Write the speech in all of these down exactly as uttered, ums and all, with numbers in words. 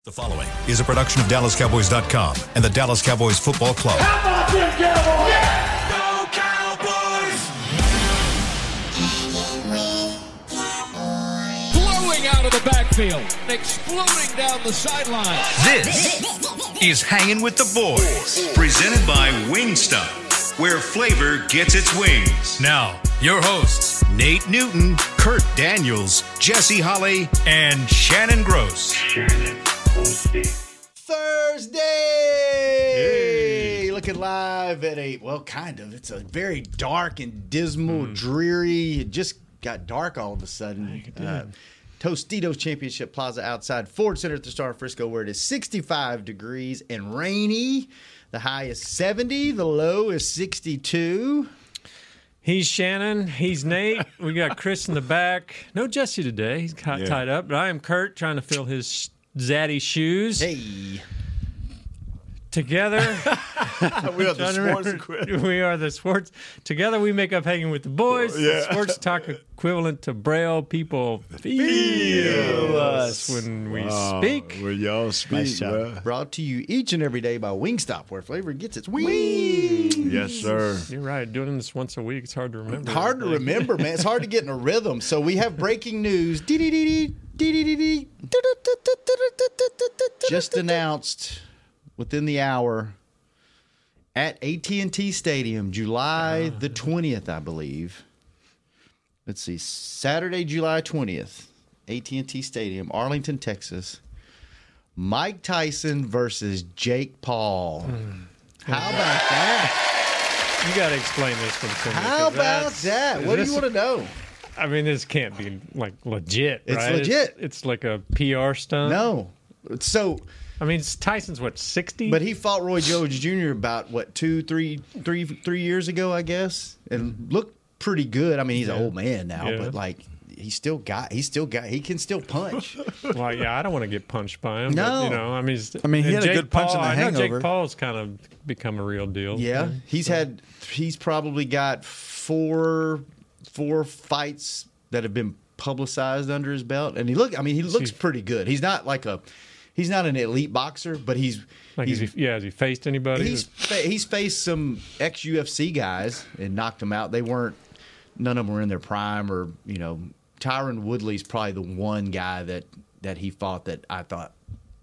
The following is a production of Dallas Cowboys dot com and the Dallas Cowboys Football Club. How about them Cowboys? Yeah! Go Cowboys! Blowing out of the backfield, exploding down the sideline. This is Hanging with the Boys, presented by Wingstop, where flavor gets its wings. Now, your hosts, Nate Newton, Kurt Daniels, Jesse Holley, and Shannon Gross. Thursday! Hey. Looking live at a, well, kind of. It's a very dark and dismal, mm. dreary. It just got dark all of a sudden. Uh, Tostitos Championship Plaza outside Ford Center at the Star of Frisco, where it is sixty-five degrees and rainy. The high is seventy. The low is sixty-two. He's Shannon. He's Nate. We got Chris in the back. No Jesse today. He's yeah. tied up. But I am Kurt, trying to fill his zaddy shoes. Hey. Together. we are the sports equivalent. We are the sports. Together we make up Hanging with the Boys. Yeah. The sports talk equivalent to Braille. People feel, feel us when we wow. speak. When y'all speak. Nice job. Brought to you each and every day by Wingstop, where flavor gets its wings. Yes, sir. You're right. Doing this once a week, it's hard to remember. Hard to remember, man. It's hard to get in a rhythm. So we have breaking news. Just announced within the hour at A T and T Stadium, July the twentieth, I believe. Let's see, Saturday, July twentieth, A T and T Stadium, Arlington, Texas. Mike Tyson versus Jake Paul. Mm. How about that? You got to explain this one to me. How about that? What do you want to know? I mean, this can't be, like, legit, It's right? legit. It's, it's like a P R stunt. No. So... I mean, Tyson's, what, sixty? But he fought Roy Jones Junior about, what, two, three, three, three years ago, I guess, and looked pretty good. I mean, he's yeah. an old man now, yeah. but, like, he still got, he still got, he can still punch. Well, yeah, I don't want to get punched by him. No. But, you know, I mean, I mean, he had Jake a good punch Paul, in the I Hangover. know Jake Paul's kind of become a real deal. Yeah, he's so. had, he's probably got four, four fights that have been publicized under his belt, and he look, I mean, he looks pretty good. He's not like a, he's not an elite boxer, but he's, like he's has he, yeah, has he faced anybody? He's he's faced some ex U F C guys and knocked them out. They weren't, none of them were in their prime, or you know, Tyron Woodley's probably the one guy that that he fought that I thought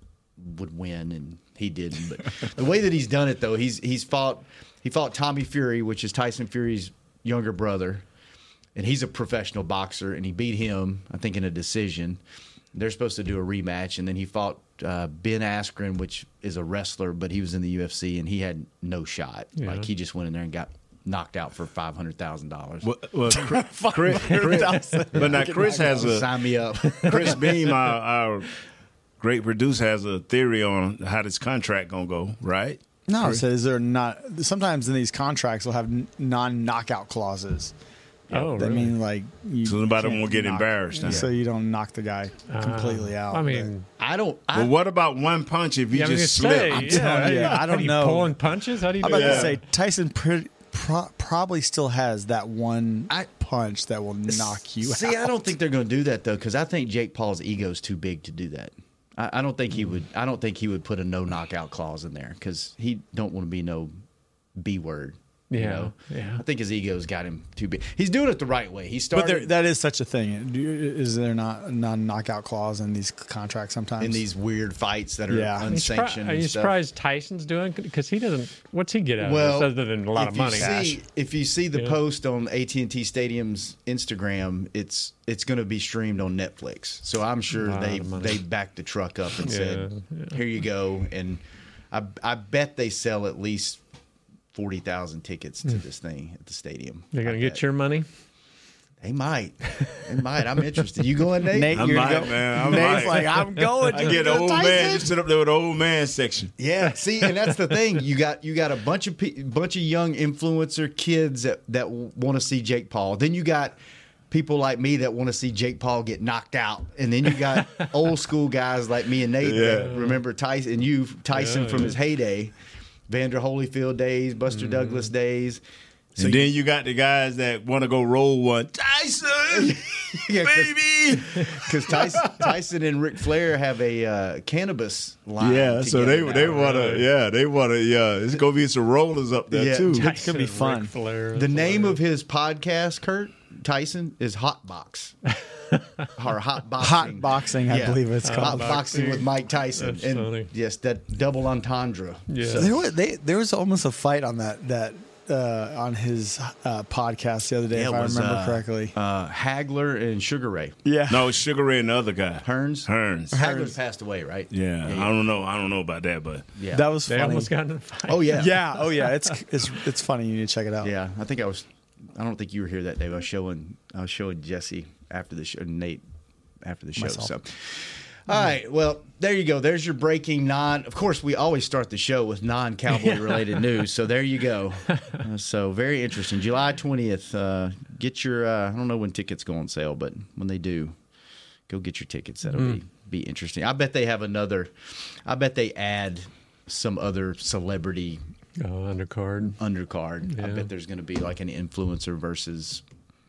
would win, and he didn't. But the way that he's done it, though, he's he's fought he fought Tommy Fury, which is Tyson Fury's younger brother. And he's a professional boxer, and he beat him, I think, in a decision. They're supposed to do a rematch, and then he fought uh, Ben Askren, which is a wrestler, but he was in the U F C, and he had no shot. Yeah. Like, he just went in there and got knocked out for five hundred thousand dollars. Well, well Chris, Chris, but now Chris has a sign me up. Chris Beam, our, our great producer, has a theory on how this contract gonna go, right? No, Chris? it says they're not. Sometimes in these contracts, they'll have non-knockout clauses. Oh, that really? mean like you so nobody won't get knock, embarrassed. Huh? So you don't knock the guy completely uh, out. I mean, but I don't. I, but what about one punch if you yeah, just slip? slip? I'm yeah, you, yeah, I don't are you know. Pulling punches? How do you? I'm do about that? to say Tyson pre- pro- probably still has that one I, punch that will knock you see, out. See, I don't think they're going to do that though, because I think Jake Paul's ego is too big to do that. I, I don't think he would. I don't think he would put a no knockout clause in there, because he don't want to be no B word. Yeah, you know? yeah. I think his ego's got him too big. He's doing it the right way. He started, but there, that is such a thing. Is there not a non-knockout clause in these contracts sometimes? In these weird fights that are yeah. unsanctioned. Are you and stuff. surprised Tyson's doing? Because he doesn't. What's he get out well, of this other than a lot of money? See, if you see the yeah. post on A T and T Stadium's Instagram, it's it's going to be streamed on Netflix. So I'm sure they they backed the truck up and yeah, said, yeah. "Here you go." And I I bet they sell at least forty thousand tickets to this thing at the stadium. They're going to get your money? They might. They might. I'm interested. You going, Nate? Nate, I you're might, go- man. I Nate's might. like, I'm going. I get an old Tyson. man. Just sit up there with the old man section. Yeah. See, and that's the thing. You got you got a bunch of pe- bunch of young influencer kids that that want to see Jake Paul. Then you got people like me that want to see Jake Paul get knocked out, and then you got old school guys like me and Nate Yeah. that remember Tyson and you Tyson Yeah, from yeah. his heyday, Vander Holyfield days, Buster mm. Douglas days. So and then you got the guys that want to go roll one. Tyson, yeah, baby. Because Tyson, Tyson and Ric Flair have a uh, cannabis line. Yeah, so they together they now. want to yeah they want to yeah it's gonna be some rollers up there Yeah, too. It could be fun. Ric Flair, The that's name hilarious. of his podcast, Kurt Tyson, is Hot Box. or Hot Boxing. Hot boxing, I believe it's called. Hot Boxing with Mike Tyson. That's and funny. yes, that double entendre. Yeah. So- There was, they, there was almost a fight on that that uh, on his uh, podcast the other day, Yeah, if it I was, remember uh, correctly. Uh, Hagler and Sugar Ray. Yeah, No, it's Sugar Ray and the other guy. Hearns? Hearns. Hagler passed away, right? Yeah, I don't know. I don't know about that, but Yeah. that was They funny. almost got in a fight. Oh, yeah. yeah, oh yeah, it's it's it's funny. You need to check it out. Yeah, I think I was. I don't think you were here that day. I was showing. I was showing Jesse after the show, Nate after the show. Myself. So, all right. Well, there you go. There's your breaking non. Of course, we always start the show with non-cowboy related news. So there you go. Uh, so very interesting. July twentieth. Uh, get your. Uh, I don't know when tickets go on sale, but when they do, go get your tickets. That'll Mm. be be interesting. I bet they have another. I bet they add some other celebrity Oh, undercard. undercard. I Yeah. bet there's going to be like an influencer versus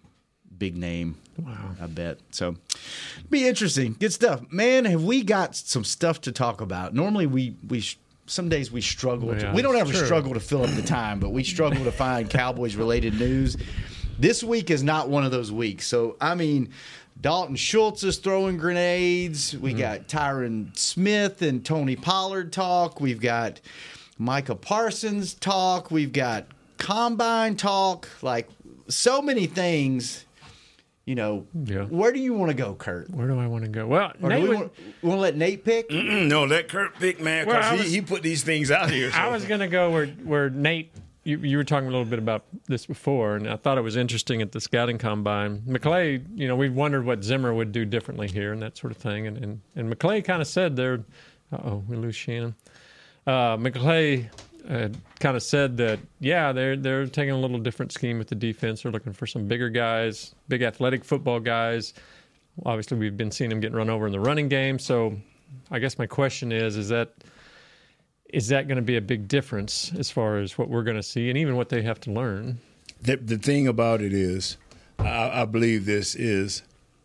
big name. Wow. I bet. So be interesting. Good stuff. Man, have we got some stuff to talk about. Normally we we sh- some days we struggle to, Yeah, we don't ever true. struggle to fill up the time, but we struggle to find Cowboys related news. This week is not one of those weeks. So I mean, Dalton Schultz is throwing grenades. We got Tyron Smith and Tony Pollard talk. We've got Micah Parsons talk. We've got combine talk. Like so many things. You know, Yeah. where do you want to go, Kurt? Where do I want to go? Well, Or do Nate we would- want, we want to let Nate pick? Mm, no, let Kurt pick, man, because Well, I he, was- he put these things out here. So. I was going to go where where Nate. You, you were talking a little bit about this before, and I thought it was interesting at the scouting combine. McClay, you know, we wondered what Zimmer would do differently here and that sort of thing. And and, and McClay kind of said there, uh oh, we lose Shannon. Uh, McClay uh, kind of said that, yeah, they're they're taking a little different scheme with the defense. They're looking for some bigger guys, big athletic football guys. Obviously, we've been seeing them getting run over in the running game. So, I guess my question is, is that is that going to be a big difference as far as what we're going to see and even what they have to learn? The, the thing about it is, I, I believe this is,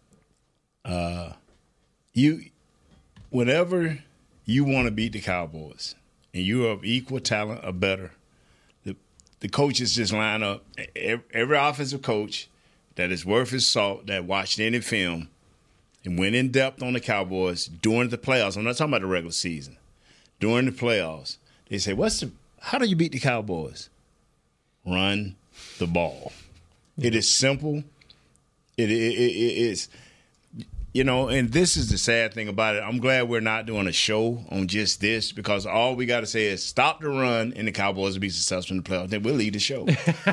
uh, you, whenever you want to beat the Cowboys and you're of equal talent or better, the the coaches just line up. Every, every offensive coach that is worth his salt, that watched any film and went in depth on the Cowboys during the playoffs. I'm not talking about the regular season. During the playoffs, they say, "What's the? How do you beat the Cowboys? Run the ball. It is simple. It, it, it, it is, you know." And this is the sad thing about it. I'm glad we're not doing a show on just this because all we got to say is stop the run, and the Cowboys will be successful in the playoffs. Then we'll leave the show.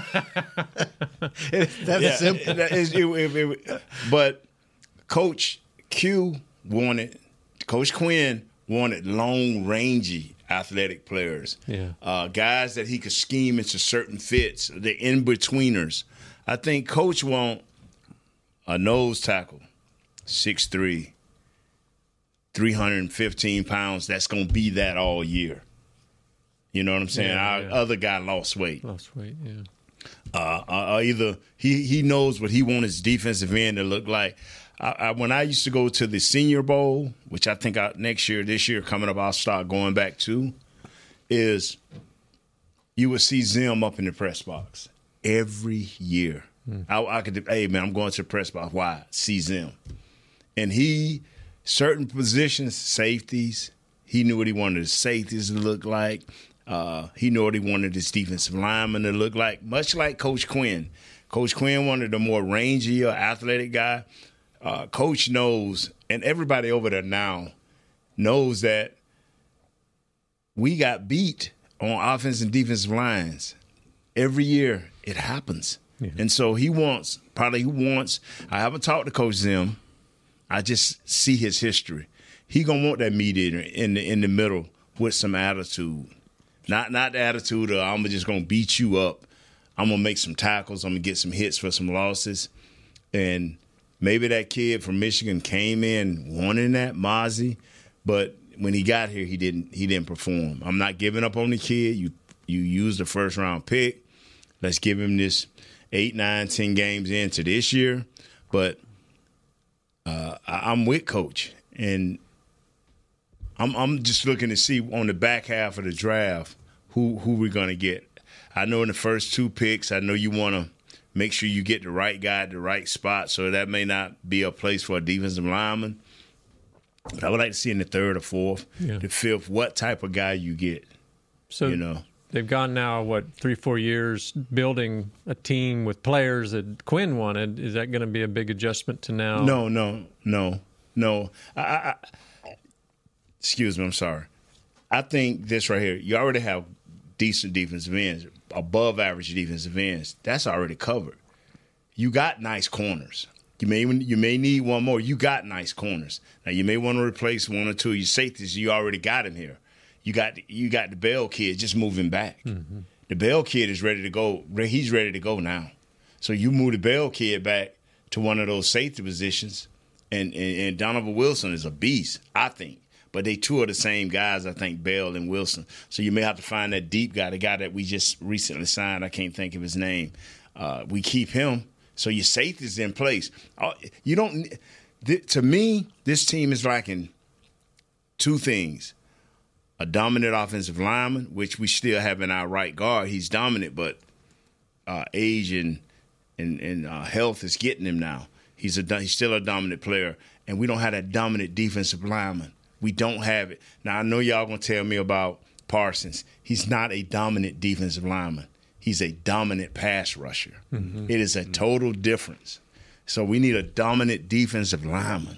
That's Yeah, simple. it- it- it- it- it- but Coach Q wanted, Coach Quinn wanted long, rangy athletic players. Yeah. Uh, guys that he could scheme into certain fits, the in-betweeners. I think Coach want a nose tackle, six three, three hundred fifteen pounds, that's going to be that all year. You know what I'm saying? Yeah, Our yeah. other guy lost weight. Lost weight, yeah. Uh, uh, either he, he knows what he wants his defensive end to look like. I, I, when I used to go to the Senior Bowl, which I think I, next year, this year coming up, I'll start going back to, is you would see Zim up in the press box every year. I, I could, hey man, I'm going to the press box. Why? See Zim, and he certain positions, safeties. He knew what he wanted his safeties to look like. Uh, he knew what he wanted his defensive linemen to look like, much like Coach Quinn. Coach Quinn wanted a more rangy or athletic guy. Uh, Coach knows, and everybody over there now knows that we got beat on offense and defensive lines. Every year it happens. Yeah. And so he wants, probably he wants, I haven't talked to Coach Zim. I just see his history. He going to want that mediator in the, in the middle with some attitude. Not not the attitude of I'm just going to beat you up. I'm going to make some tackles. I'm going to get some hits for some losses. And maybe that kid from Michigan came in wanting that, Mozzie, but when he got here, he didn't he didn't perform. I'm not giving up on the kid. You you used the first round pick. Let's give him this eight, nine, ten games into this year. But uh, I, I'm with Coach, and I'm I'm just looking to see on the back half of the draft who who we're gonna get. I know in the first two picks, I know you want to make sure you get the right guy at the right spot. So that may not be a place for a defensive lineman. But I would like to see in the third or fourth, yeah. the fifth, what type of guy you get. So you know, they've gone now what three, four years building a team with players that Quinn wanted. Is that going to be a big adjustment to now? No, no, no, no. I, I, excuse me, I'm sorry. I think this right here. You already have decent defensive ends, above average defensive ends. That's already covered. You got nice corners. You may you may need one more. You got nice corners. Now you may want to replace one or two of your safeties. You already got him here. You got you got the Bell kid just moving back. Mm-hmm. The Bell kid is ready to go. He's ready to go now. So you move the Bell kid back to one of those safety positions, and and, and Donovan Wilson is a beast, I think. But they two are the same guys, I think, Bell and Wilson. So you may have to find that deep guy, the guy that we just recently signed. I can't think of his name. Uh, we keep him. So your safety's in place. You don't. Th- to me, this team is lacking two things: a dominant offensive lineman, which we still have in our right guard. He's dominant, but uh, age and and, and uh, health is getting him now. He's a he's still a dominant player, and we don't have that dominant defensive lineman. We don't have it. Now I know y'all gonna tell me about Parsons. He's not a dominant defensive lineman. He's a dominant pass rusher. Mm-hmm. It is a total difference. So we need a dominant defensive lineman.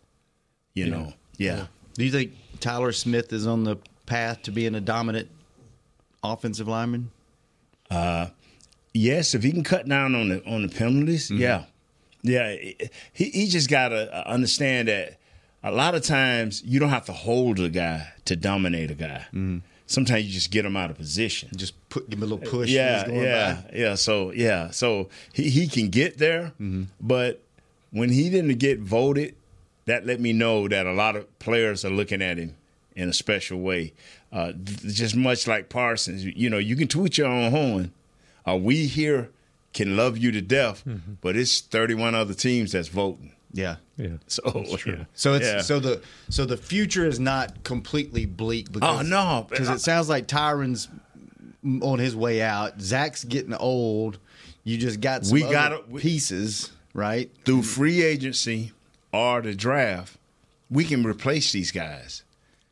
You yeah. know, yeah. yeah. Do you think Tyler Smith is on the path to being a dominant offensive lineman? Uh, yes, if he can cut down on the on the penalties, mm-hmm. yeah, yeah. He he just gotta understand that a lot of times you don't have to hold a guy to dominate a guy. Mm-hmm. Sometimes you just get him out of position. Just put give him a little push. Yeah, yeah, by. yeah. So yeah, so he, he can get there, mm-hmm. but when he didn't get voted, that let me know that a lot of players are looking at him in a special way. Uh, just much like Parsons, you know, you can toot your own horn. Uh, we here can love you to death, mm-hmm. but it's thirty-one other teams that's voting. Yeah, yeah. So yeah. so it's yeah. so the so the future is not completely bleak because oh no, because it sounds like Tyron's on his way out. Zach's getting old. You just got some we other gotta, pieces right through free agency or the draft. We can replace these guys,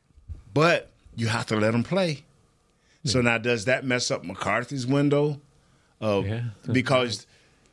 but you have to let them play. Yeah. So now, does that mess up McCarthy's window? Of yeah, because.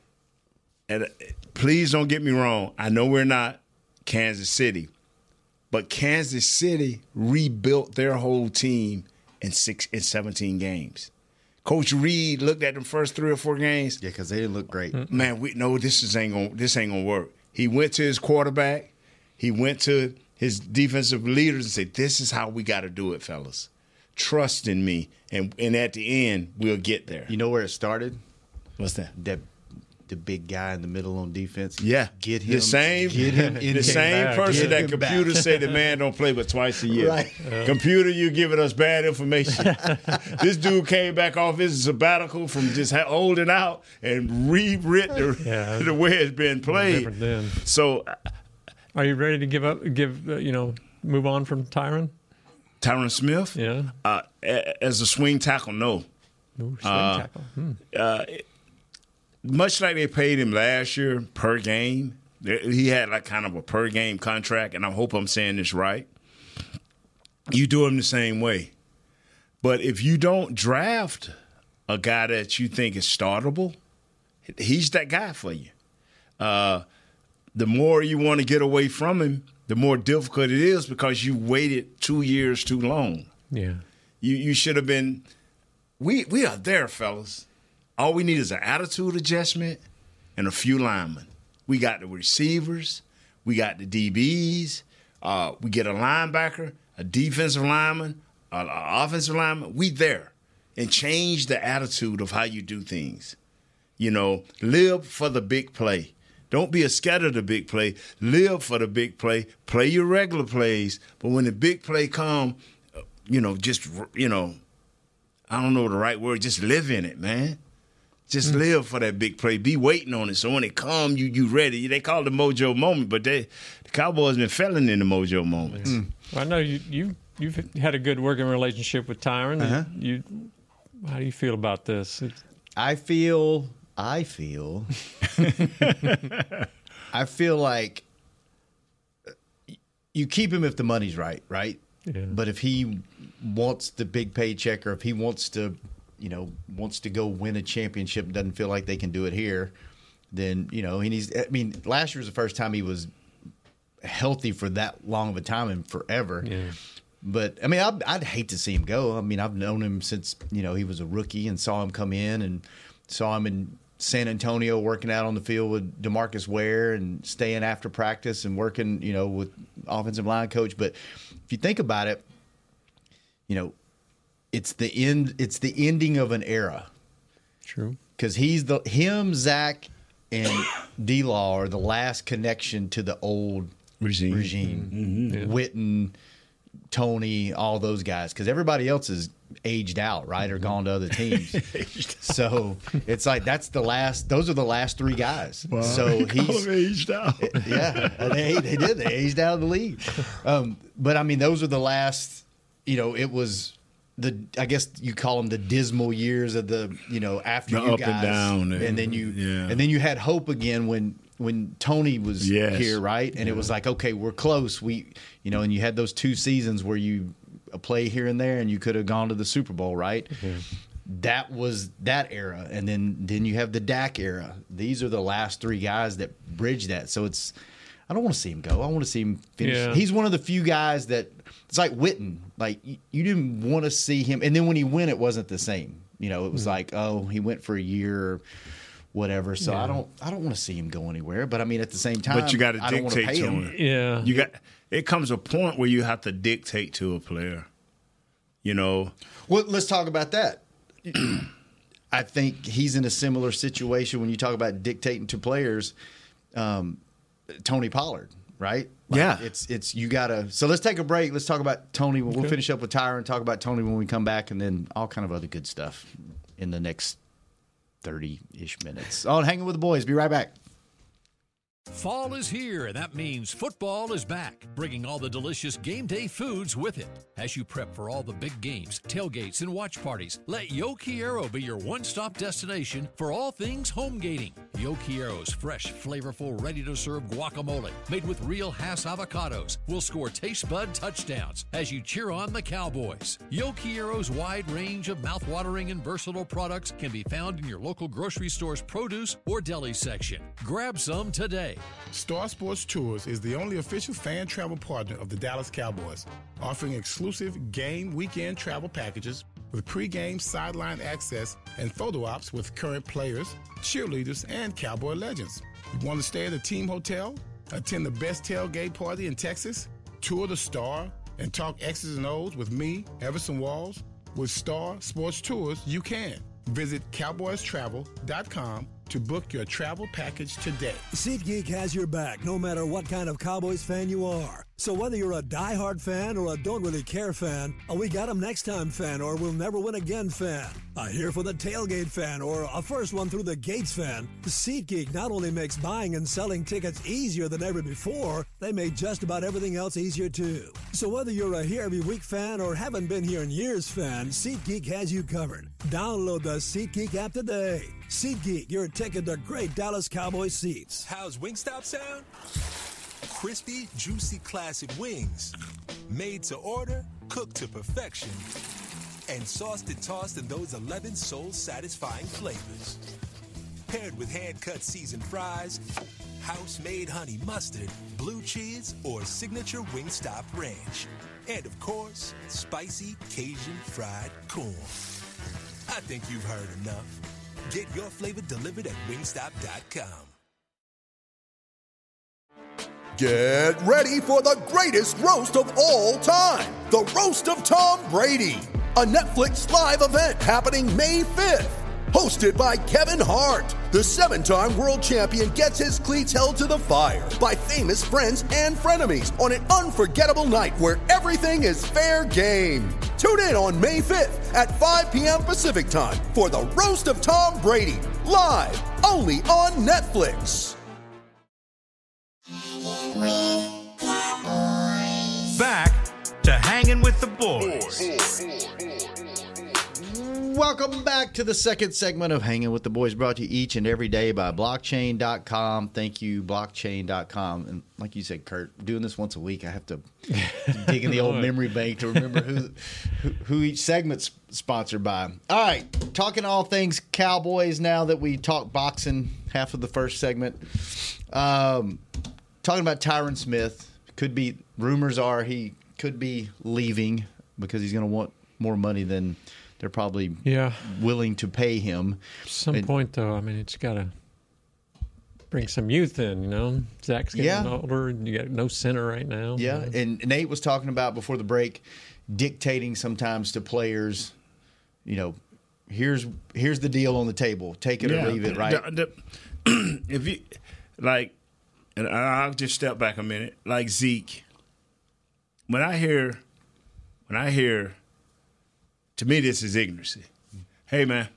And please don't get me wrong. I know we're not Kansas City, but Kansas City rebuilt their whole team in six in seventeen games. Coach Reed looked at them first three or four games. Yeah, because they didn't look great. Mm-hmm. Man, we no, this is ain't gonna this ain't gonna work. He went to his quarterback. He went to his defensive leaders and said, "This is how we got to do it, fellas. Trust in me, and and at the end we'll get there." You know where it started? What's that? That. The big guy in the middle on defense. Yeah. Get him. The same, get him in the same back. person Get that computers say the man don't play but twice a year. Right. Uh, Computer, you giving us bad information. This dude came back off his sabbatical from just holding out and rewrit the, yeah, the way it's been played. Then. So, are you ready to give up, give, uh, you know, move on from Tyron? Tyron Smith? Yeah. Uh, as a swing tackle, no. Ooh, swing uh, tackle. Hmm. Uh, Much like they paid him last year per game, he had like kind of a per game contract, and I hope I'm saying this right. You do him the same way. But if you don't draft a guy that you think is startable, he's that guy for you. Uh, the more you want to get away from him, the more difficult it is because you waited two years too long. Yeah. You you should have been we we are there, fellas. All we need is an attitude adjustment and a few linemen. We got the receivers. We got the D Bs. Uh, we get a linebacker, a defensive lineman, an offensive lineman. We there. And change the attitude of how you do things. You know, live for the big play. Don't be a scared of the big play. Live for the big play. Play your regular plays. But when the big play come, you know, just, you know, I don't know the right word, just live in it, man. Just mm. live for that big play. Be waiting on it. So when it comes, you you ready. They call it the mojo moment, but they the Cowboys been failing in the mojo moments. Mm. Well, I know you you you've had a good working relationship with Tyrann. Uh-huh. You, how do you feel about this? It's, I feel. I feel. I feel like you keep him if the money's right, right? Yeah. But if he wants the big paycheck, or if he wants to, you know, wants to go win a championship and doesn't feel like they can do it here, then, you know, he needs. I mean, last year was the first time he was healthy for that long of a time and forever. Yeah. But, I mean, I'd, I'd hate to see him go. I mean, I've known him since, you know, he was a rookie and saw him come in and saw him in San Antonio working out on the field with DeMarcus Ware and staying after practice and working, you know, with offensive line coach. But if you think about it, you know, it's the end. It's the ending of an era. True. Because he's the him, Zach, and D-Law are the last connection to the old regime. regime. Mm-hmm. Yeah. Witten, Tony, all those guys. Because everybody else is aged out, right, or gone to other teams. So it's like that's the last. Those are the last three guys. Wow. So he's aged out. Yeah, they they did. They aged out of the league. Um, but I mean, those are the last. You know, it was the. I guess you call them the dismal years of the. You know, after the you up guys, and down, and, and then you, yeah. and then you had hope again when. When Tony was yes. here, right? And yeah. it was like, okay, we're close. We, you know, and you had those two seasons where you a play here and there, and you could have gone to the Super Bowl, right? Mm-hmm. That was that era, and then then you have the Dak era. These are the last three guys that bridge that. So it's, I don't want to see him go. I want to see him finish. Yeah. He's one of the few guys that it's like Witten. Like you, you didn't want to see him, and then when he went, it wasn't the same. You know, it was mm-hmm. like, oh, he went for a year. Whatever, so yeah. I don't, I don't want to see him go anywhere. But I mean, at the same time, But you got to I don't want to dictate pay to him. him. Yeah. You got. It comes a point where you have to dictate to a player. You know. Well, let's talk about that. I think he's in a similar situation when you talk about dictating to players. Um, Tony Pollard, right? Like yeah. It's it's you gotta. So let's take a break. Let's talk about Tony. We'll Okay. finish up with Tyrann and talk about Tony when we come back, and then all kind of other good stuff in the next thirty-ish minutes. On Hanging with the Boys. Be right back. Fall is here, and that means football is back, bringing all the delicious game day foods with it. As you prep for all the big games, tailgates, and watch parties, let Yo Quiero be your one-stop destination for all things home gating. Yo Quiero's fresh, flavorful, ready-to-serve guacamole, made with real Hass avocados, will score taste bud touchdowns as you cheer on the Cowboys. Yo Quiero's wide range of mouth-watering and versatile products can be found in your local grocery store's produce or deli section. Grab some today. Star Sports Tours is the only official fan travel partner of the Dallas Cowboys, offering exclusive game weekend travel packages with pre-game sideline access and photo ops with current players, cheerleaders, and Cowboy legends. You want to stay at a team hotel, attend the best tailgate party in Texas, tour the Star, and talk X's and O's with me, Everson Walls? With Star Sports Tours, you can. Visit cowboys travel dot com to book your travel package today. SeatGeek has your back no matter what kind of Cowboys fan you are. So whether you're a diehard fan or a don't really care fan, a we got 'em next time fan or we'll never win again fan, a here for the tailgate fan or a first one through the gates fan, SeatGeek not only makes buying and selling tickets easier than ever before, they made just about everything else easier too. So whether you're a here every week fan or haven't been here in years fan, SeatGeek has you covered. Download the SeatGeek app today. SeatGeek, your ticket to great Dallas Cowboys seats. How's Wingstop sound? Crispy, juicy, classic wings. Made to order, cooked to perfection. And sauced and tossed in those eleven soul-satisfying flavors. Paired with hand-cut seasoned fries, house-made honey mustard, blue cheese, or signature Wingstop ranch. And, of course, spicy Cajun fried corn. I think you've heard enough. Get your flavor delivered at wingstop dot com. Get ready for the greatest roast of all time, the Roast of Tom Brady, a Netflix live event happening May fifth. Hosted by Kevin Hart, the seven-time world champion gets his cleats held to the fire by famous friends and frenemies on an unforgettable night where everything is fair game. Tune in on May fifth at five p.m. Pacific time for the Roast of Tom Brady, live only on Netflix. Back to Hanging with the Boys. Welcome back to the second segment of Hanging with the Boys, brought to you each and every day by blockchain dot com. Thank you, blockchain dot com. And like you said, Kurt, doing this once a week, I have to dig in the old memory bank to remember who, who who each segment's sponsored by. All right, talking all things Cowboys now that we talked boxing half of the first segment. Um, talking about Tyron Smith. Could be, rumors are he could be leaving because he's going to want more money than they're probably yeah. willing to pay him. At some and, point, though, I mean, it's got to bring some youth in, you know? Zach's getting yeah. older. You got no center right now. Yeah, you know? and Nate was talking about before the break dictating sometimes to players, you know, here's here's the deal on the table. Take it yeah. or leave it, right? The, the, if you, like, and I'll just step back a minute. Like Zeke, when I hear, when I hear, to me, this is ignorancy. Hey, man,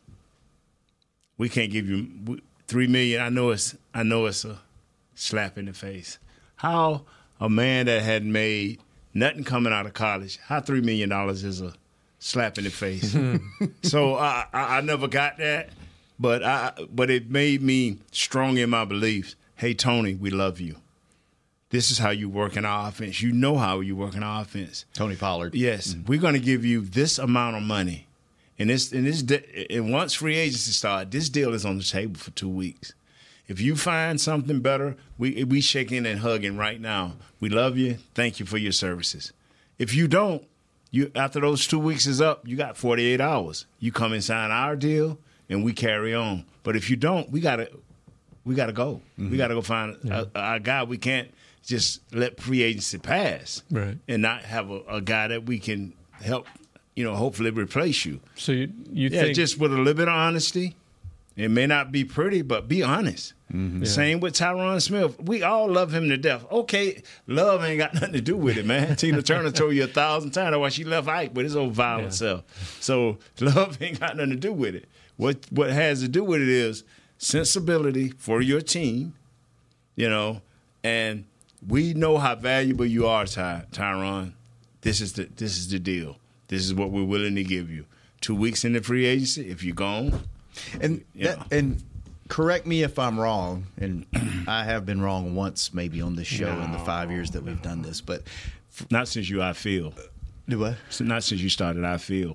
we can't give you three million. I know it's, I know it's a slap in the face. How a man that had made nothing coming out of college, how three million dollars is a slap in the face? So I, I, I never got that, but I, but it made me strong in my beliefs. Hey, Tony, we love you. This is how you work in our offense. You know how you work in our offense. Tony Pollard. Yes. Mm-hmm. We're going to give you this amount of money. And this, and this, and once free agency starts, this deal is on the table for two weeks. If you find something better, we we shaking and hugging right now. We love you. Thank you for your services. If you don't, you after those two weeks is up, you got forty-eight hours. You come and sign our deal, and we carry on. But if you don't, we gotta we gotta go. Mm-hmm. We gotta go find yeah. a, a guy. We can't just let free agency pass, right, and not have a, a guy that we can help. You know, hopefully replace you. So you you yeah, think just with a little bit of honesty. It may not be pretty, but be honest. Mm-hmm. Yeah. Same with Tyron Smith. We all love him to death. Okay, love ain't got nothing to do with it, man. Tina Turner told you a thousand times why she left Ike with his old violent yeah. self. So love ain't got nothing to do with it. What what has to do with it is sensibility for your team, you know, and we know how valuable you are, Ty, Tyron. This is the this is the deal. This is what we're willing to give you. Two weeks in the free agency, if you're gone. And that, and correct me if I'm wrong, and I have been wrong once maybe on this show no, in the five years that we've done this, but f- not since you I feel. Do what? Not since you started I feel.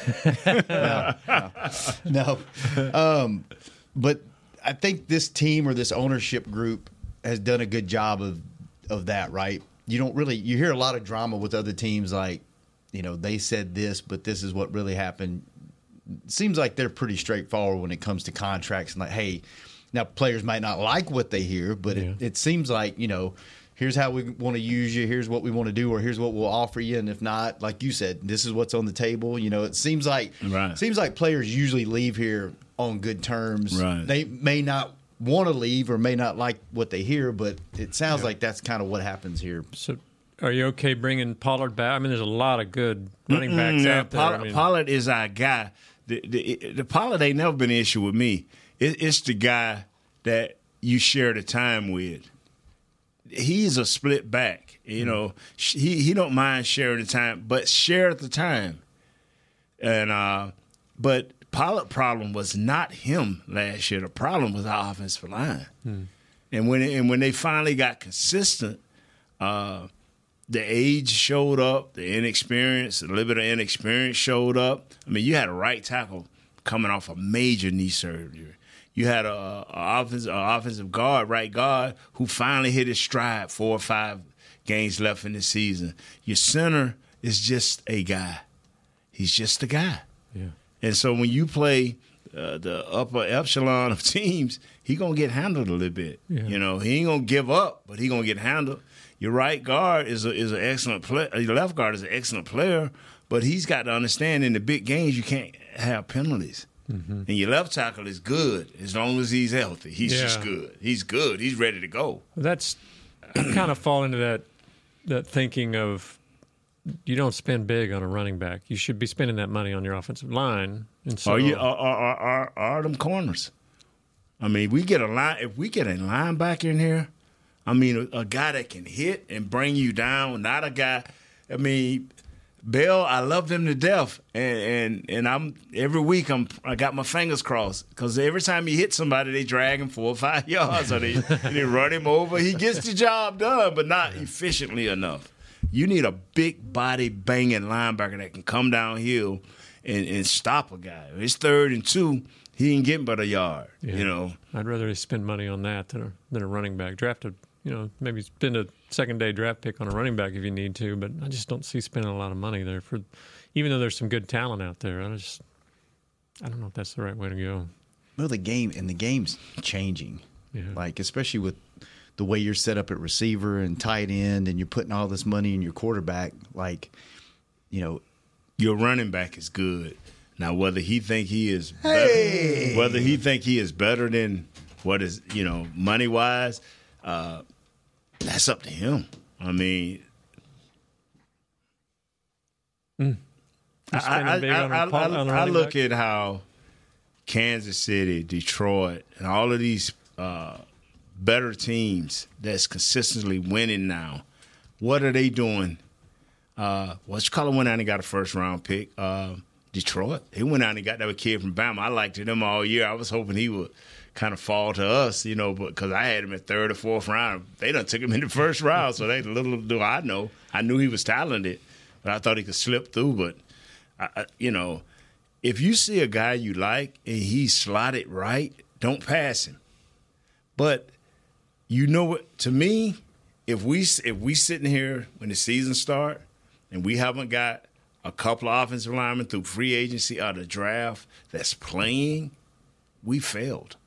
no, no, no. Um, but I think this team or this ownership group has done a good job of of that, right? You don't really you hear a lot of drama with other teams, like, you know, they said this, but this is what really happened. Seems like they're pretty straightforward when it comes to contracts and like, hey, now players might not like what they hear, but yeah. it, it seems like, you know, here's how we want to use you, here's what we want to do, or here's what we'll offer you, and if not, like you said, this is what's on the table. You know, it seems like right. seems like players usually leave here on good terms. Right. They may not want to leave or may not like what they hear, but it sounds yeah. like that's kind of what happens here. So are you okay bringing Pollard back? I mean, there's a lot of good running backs mm-hmm. out there. Pollard, I mean, Pollard is our guy. The, the, the Pollard ain't never been an issue with me. It, it's the guy that you share the time with. He's a split back. You mm-hmm. know, he he don't mind sharing the time, but share the time. And uh, but Pollard problem was not him last year. The problem was our offensive line. Mm-hmm. And when and when they finally got consistent, uh, the age showed up, the inexperience, a little bit of inexperience showed up. I mean, you had a right tackle coming off a major knee surgery. You had a, a, offensive, a offensive guard, right guard, who finally hit his stride, four or five games left in the season. Your center is just a guy. He's just a guy. Yeah. And so when you play uh, the upper echelon of teams, he going to get handled a little bit. Yeah. You know, he ain't going to give up, but he going to get handled. Your right guard is a, is an excellent player. Your left guard is an excellent player, but he's got to understand in the big games you can't have penalties. Mm-hmm. And your left tackle is good as long as he's healthy. He's yeah. just good. He's good. He's ready to go. That's I kind of fall into that that thinking of you don't spend big on a running back. You should be spending that money on your offensive line. And so, are you are are are, are them corners? I mean, we get a line. If we get a linebacker in here, I mean, a, a guy that can hit and bring you down, not a guy. I mean, Bell, I love him to death, and and, and I'm every week I'm I got my fingers crossed because every time you hit somebody, they drag him four or five yards, or they they run him over. He gets the job done, but not efficiently enough. You need a big body banging linebacker that can come downhill and, and stop a guy. It's third and two. He ain't getting but a yard. Yeah. You know, I'd rather spend money on that than a than a running back. Draft a, you know, maybe spend a second day draft pick on a running back if you need to, but I just don't see spending a lot of money there for, even though there's some good talent out there. I just, I don't know if that's the right way to go. Well, the game and the game's changing, yeah. like especially with the way you're set up at receiver and tight end, and you're putting all this money in your quarterback. Like, you know, your running back is good. Now, whether he think he is hey! better, whether he think he is better than what is, you know, money wise, uh, that's up to him. I mean, mm. I, I, I, I, I, I look back? at how Kansas City, Detroit, and all of these uh, better teams that's consistently winning now. What are they doing? Uh, what's Color went out and got a first round pick. Uh, Detroit, he went out and got that kid from Bama. I liked him all year. I was hoping he would kind of fall to us, you know, because I had him at third or fourth round. They done took him in the first round, so they little do I know. I knew he was talented, but I thought he could slip through. But I, I, you know, if you see a guy you like and he's slotted right, don't pass him. But you know what? To me, if we if we sitting here when the season start and we haven't got a couple of offensive linemen through free agency or the draft that's playing, we failed.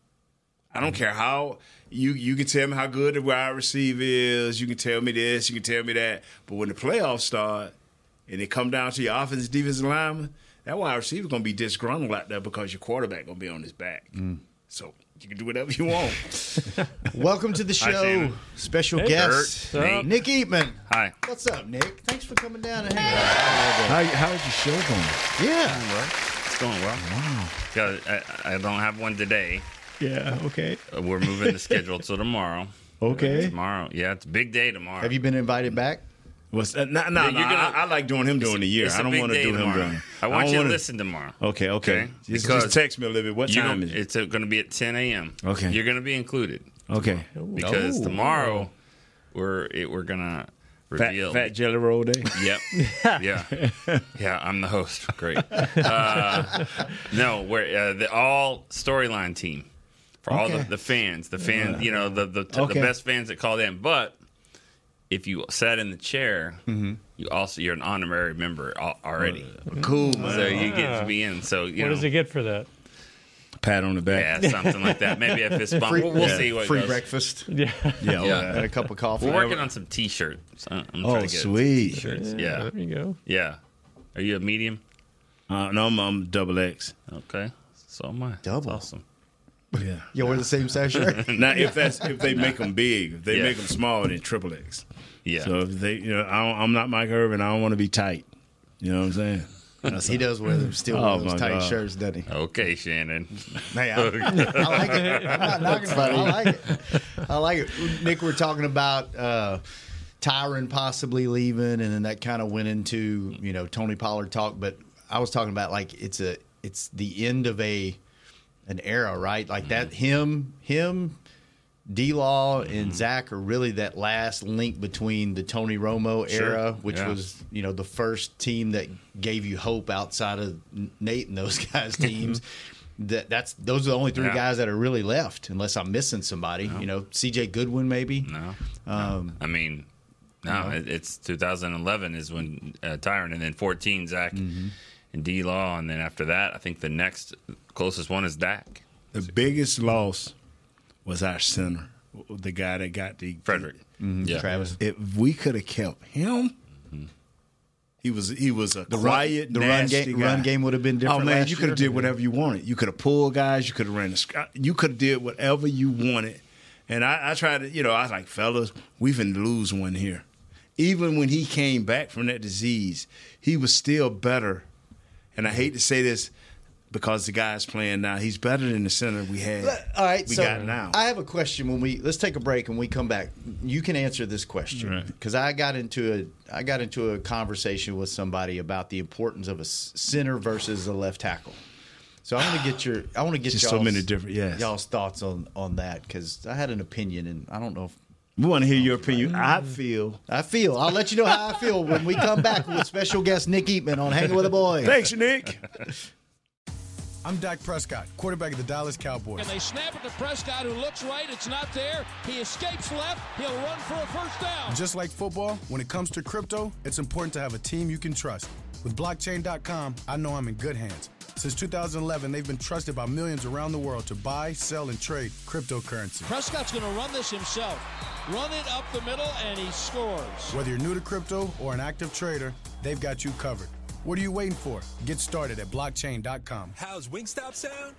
I don't care how you you can tell me how good the wide receiver is. You can tell me this. You can tell me that. But when the playoffs start and it come down to your offensive defensive lineman, that wide receiver going to be disgruntled out there because your quarterback going to be on his back. Mm. So you can do whatever you want. Welcome to the show. Hi, Special hey, guest, Nick. Nick Eatman. Hi. What's up, Nick? Thanks for coming down and hanging out. How, how's your show going? Yeah. It's going well. Wow. Yeah, I, I don't have one today. Yeah, okay. We're moving the schedule to tomorrow. Okay. Tomorrow. Yeah, it's a big day tomorrow. Have you been invited back? What's no, no, no, I, I like doing him during the year. I don't want to do him during. I want I you wanna, to listen tomorrow. Okay, okay. okay? Just, because just text me a little bit. What time gonna, is it? It's going to be at ten a.m. Okay. You're going to be included. Okay. Because oh. tomorrow we're it, we're going to reveal. Fat, fat Jelly Roll Day? Yep. Yeah. Yeah, I'm the host. Great. Uh, no, we're uh, the all storyline team. For all okay. the, the fans. The fans, you know, the, the, okay. the best fans that called in. But if you sat in the chair, mm-hmm. you also you're an honorary member already. Uh, cool, man. So you get to be in. So you what know, does he get for that? Pat on the back. Yeah, something like that. Maybe if it's fun, we'll, we'll yeah. see what free goes. breakfast. Yeah, yeah, yeah. and a cup of coffee. We're working on some T-shirts. I'm oh, trying to get sweet T-shirts. Yeah, Yeah, there you go. yeah. Are you a medium? Uh, no, I'm, I'm double X. Okay, so am I. Double. That's awesome. Yeah, you wear the same size shirt. Now, if that's if they make them big, if they Yeah. make them small, then triple X. Yeah. So if they, you know, I don't, I'm not Mike Irvin. I don't want to be tight. You know what I'm saying? That's he does wear them still Oh, wear those my tight God. shirts, doesn't he? Okay, Shannon. Hey, I, I like it. I'm not knocking about it. I like it. I like it. Nick, we're talking about uh, Tyron possibly leaving, and then that kind of went into you know Tony Pollard talk. But I was talking about like it's a it's the end of a an era, right? Like that. Him, him, D-Law, and mm-hmm. Zach are really that last link between the Tony Romo Sure. era, which Yeah. was you know the first team that gave you hope outside of Nate and those guys' teams. that that's those are the only three Yeah. guys that are really left, unless I'm missing somebody. No. You know, C J Goodwin maybe. No. Um, no. I mean, no, no. It, it's two thousand eleven is when uh, Tyron, and then fourteen Zach mm-hmm. and D-Law, and then after that, I think the next closest one is Dak. The biggest loss was our center, the guy that got the Frederick. mm-hmm. Yeah. Travis. If we could have kept him, mm-hmm. he was he was a The quiet, run, the run nasty game, guy. run game would have been different. Oh man, last you could have year. did whatever you wanted. You could have pulled guys. You could have ran the. sc- You could have did whatever you wanted. And I, I tried to, you know, I was like, fellas, we finna lose one here. Even when he came back from that disease, he was still better. And I hate to say this, because the guy's playing now. He's better than the center we had. All right, we so got now. I have a question. When we let's take a break and we come back. You can answer this question because right. I got into a I got into a conversation with somebody about the importance of a center versus a left tackle. So I want to get your I want to get Just y'all's, so many different yes. y'all's thoughts on on that because I had an opinion and I don't know if. We want to hear your opinion. I feel. I feel. I'll let you know how I feel when we come back with special guest Nick Eatman on Hanging with the Boys. Thanks, Nick. I'm Dak Prescott, quarterback of the Dallas Cowboys. And they snap it to Prescott, who looks right. It's not there. He escapes left. He'll run for a first down. Just like football, when it comes to crypto, it's important to have a team you can trust. With blockchain dot com, I know I'm in good hands. Since two thousand eleven, they've been trusted by millions around the world to buy, sell, and trade cryptocurrency. Prescott's going to run this himself. Run it up the middle, and he scores. Whether you're new to crypto or an active trader, they've got you covered. What are you waiting for? Get started at blockchain dot com. How's Wingstop sound?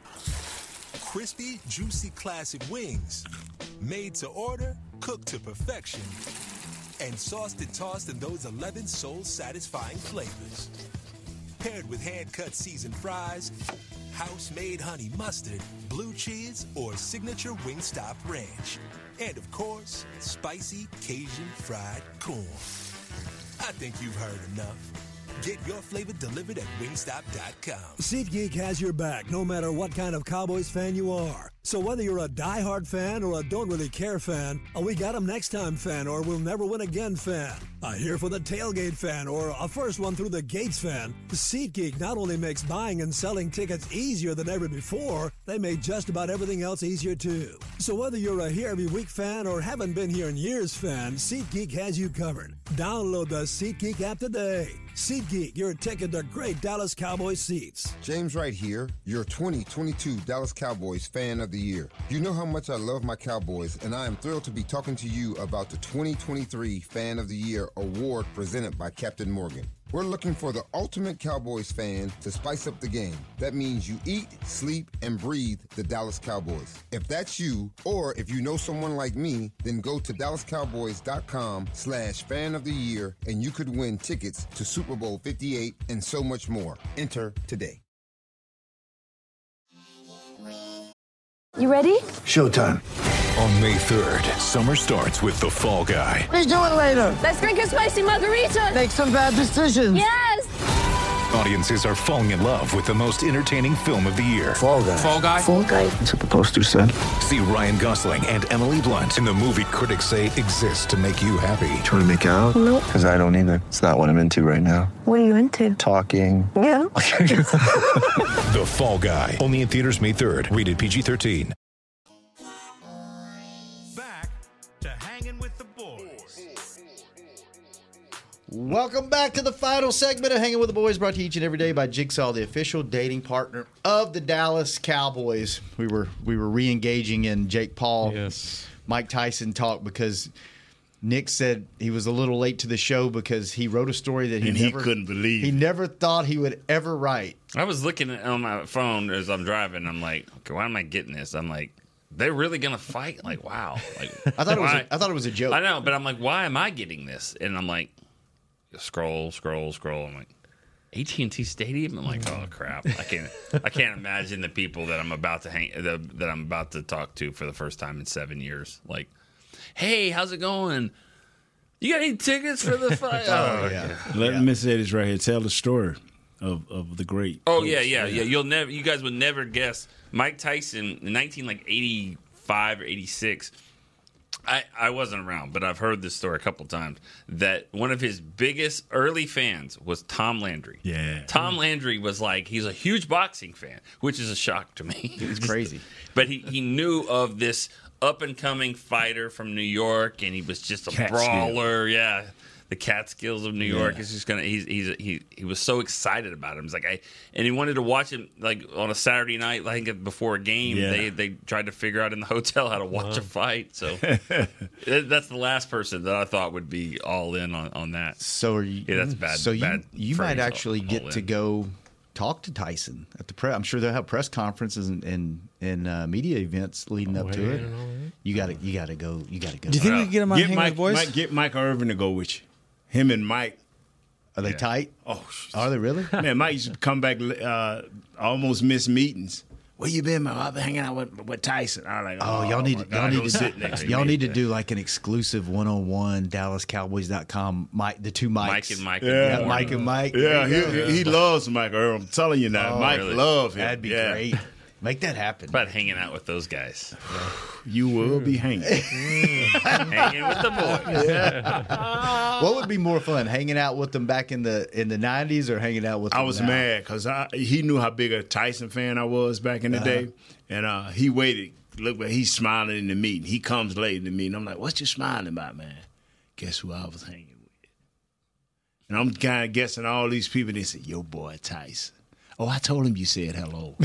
Crispy, juicy, classic wings. Made to order, cooked to perfection. And sauced and tossed in those eleven soul-satisfying flavors. Paired with hand-cut seasoned fries, house-made honey mustard, blue cheese, or signature Wingstop ranch. And, of course, spicy Cajun fried corn. I think you've heard enough. Get your flavor delivered at wingstop dot com. SeatGeek has your back no matter what kind of Cowboys fan you are. So whether you're a diehard fan or a don't really care fan, a we got 'em next time fan or we'll never win again fan, a here for the tailgate fan or a first one through the gates fan, SeatGeek not only makes buying and selling tickets easier than ever before, they made just about everything else easier too. So whether you're a here every week fan or haven't been here in years fan, SeatGeek has you covered. Download the SeatGeek app today. SeatGeek, your ticket to great Dallas Cowboys seats. James Wright here, your twenty twenty-two Dallas Cowboys fan of the year. You know how much I love my Cowboys, and I am thrilled to be talking to you about the twenty twenty-three Fan of the Year award presented by Captain Morgan. We're looking for the ultimate Cowboys fan to spice up the game. That means you eat, sleep, and breathe the Dallas Cowboys. If that's you, or if you know someone like me, then go to dallas cowboys dot com slash fan of the year and you could win tickets to Super Bowl fifty-eight and so much more. Enter today. You ready? Showtime. On May third, summer starts with The Fall Guy. Let's do it later. Let's drink a spicy margarita. Make some bad decisions. Yes. Audiences are falling in love with the most entertaining film of the year. Fall Guy. Fall Guy. Fall Guy. That's what the poster said. See Ryan Gosling and Emily Blunt in the movie critics say exists to make you happy. Trying to make it out? Nope. Because I don't either. It's not what I'm into right now. What are you into? Talking. Yeah. The Fall Guy. Only in theaters May third. Rated P G thirteen. Welcome back to the final segment of Hanging with the Boys, brought to you each and every day by Jigsaw, the official dating partner of the Dallas Cowboys. We were we were re-engaging in Jake Paul, yes. Mike Tyson talk because Nick said he was a little late to the show because he wrote a story that he and never he couldn't believe. He never thought he would ever write. I was looking on my phone as I'm driving. I'm like, okay, why am I getting this? I'm like, they're really gonna fight? Like, wow. Like, I thought it was. why? A, I thought it was a joke. I know, but I'm like, why am I getting this? And I'm like, scroll, scroll, scroll. I'm like, A T and T Stadium. I'm like, oh crap! I can't. I can't imagine the people that I'm about to hang the, that I'm about to talk to for the first time in seven years. Like, hey, how's it going? You got any tickets for the fight? Oh, yeah. Let yeah. me say this right here. Tell the story of, of the great. Oh yeah, yeah, yeah. You'll never. You guys would never guess. Mike Tyson in nineteen like eighty-five or eighty-six. I, I wasn't around, but I've heard this story a couple times, that one of his biggest early fans was Tom Landry. Yeah. Tom Landry was like, he's a huge boxing fan, which is a shock to me. It's crazy. But he, he knew of this up-and-coming fighter from New York, and he was just a Catskill. brawler. Yeah. The Catskills of New York. Yeah. Is just gonna. He's he's he he was so excited about him. He's like I and he wanted to watch him like on a Saturday night, like before a game. Yeah. They they tried to figure out in the hotel how to watch wow. a fight. So that's the last person that I thought would be all in on, on that. So are you? Yeah, that's bad. So you bad you phrase, might actually all, get all to in. go talk to Tyson at the press. I'm sure they'll have press conferences and and, and uh, media events leading oh, up to it. You got to you got to go. You got to go. Do you think we can get him on Get Hanging Mike, with the Boys? Mike, get Mike Irvin to go with you. Him and Mike. Are they Yeah. tight? Oh, are they really? Man, Mike used to come back, uh, almost miss meetings. Where you been, man? I've been hanging out with, with Tyson. I'm like, Oh, oh, y'all need my to, God, y'all need don't to sit do, next to y'all me. need to do like an exclusive one-on-one Dallas Cowboys dot com. Mike, the two Mikes. Mike and Mike. Yeah. Yeah, Mike and Mike. Yeah, There you he, go. he loves Mike Earl. I'm telling you now, Oh, Mike really? love him. That'd be Yeah. great. Make that happen. About hanging out with those guys. You will be hanging. Hanging with the boys. What would be more fun, hanging out with them back in the in the nineties or hanging out with them I was now? mad because he knew how big a Tyson fan I was back in the Uh-huh. day, and uh, he waited. Look, he's smiling in the meeting. He comes late in the meeting. I'm like, "What you smiling about, man?" Guess who I was hanging with? And I'm kind of guessing all these people. They said, "Your boy Tyson." Oh, I told him you said hello.